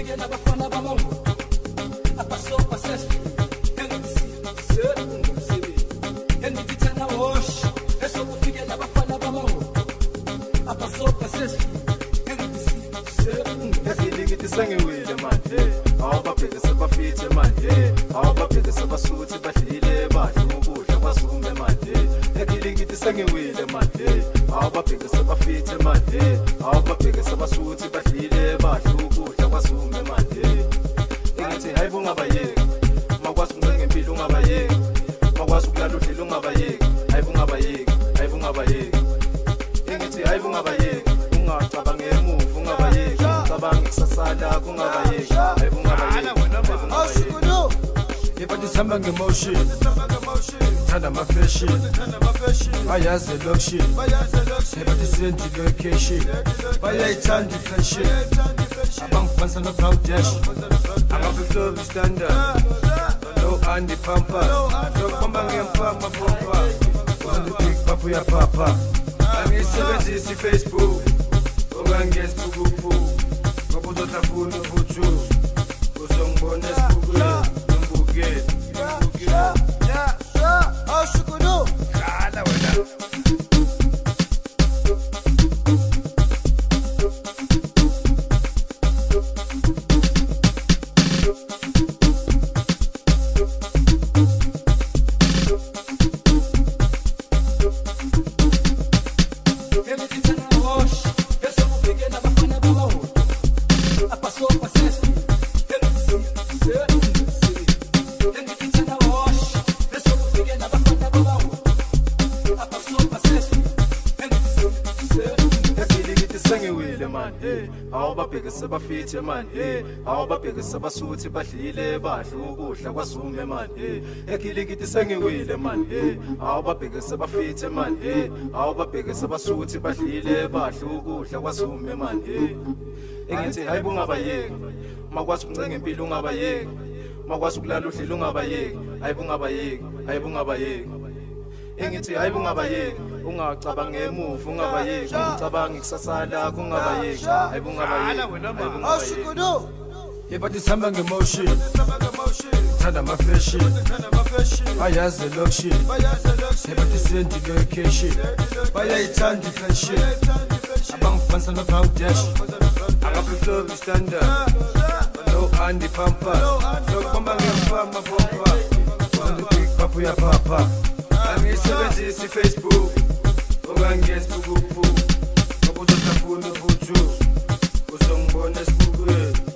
Sengiwile manje awubabheke sebafithe manje awubabheke sebasuthi badlile badla ukudla kwasume manje ekilingithi sengiwile manje awubabheke sebafithe manje awubabheke sebasuthi badlile badla ukudla kwasume manje engithi hayi bungabayeki makwazi uncenga impilo ungabayeki makwazi ukulala udlile ungabayeki hayi bungabayeki hayi bungabayeki engithi hayi bungabayeki ungacabanga emuva ungabayeki ungacabanga ikusasala kungabayeki hayi bungabayeki Awushukulu Ibadi samba ngemotion Thanda ama-fashion Bayazi location Ibadi sendi location Bayayithanda i-fashion Abangifanisa no-Bangladesh Angafiflow standard No Andy Pampas Nokubamba ngempama pompa Uzondibig papu ya papa Angisebenzisi Facebook Ungangezi pukupu Ngoba uzotafuna ubuthu Uzongibona esibukweni Awushukulu Khala wena sengiwile manje awubabheke sebafithe manje awubabheke sebasuthi badlile badla ukudla kwasume manje ekilingithi sengiwile manje awubabheke sebafithe manje awubabheke sebasuthi badlile badla ukudla kwasume manje engithi hayi bungabayeki makwazi uncenga impilo ungabayeki makwazi ukulala udlile ungabayeki hayi bungabayeki hayi bungabayeki engithi hayi bungabayeki ungacabanga emuva ungabayeki ungacabanga ikusasa lakho ungabayeki hayi bungabayeki Awushukulu Ibadi samba ngemotion Thanda ama-fashion Bayazi location Ibadi sendi location Bayayithanda i-fashion Abangifanisa no-Bangladesh Angafiflow standard No Andy Pampas Nokubamba ngempama pompa Uzondibig papu ya papa Angisebenzisi Facebook Ungangezi pukupu Ngoba uzotafuna ubuthu Uzongibona esibukweni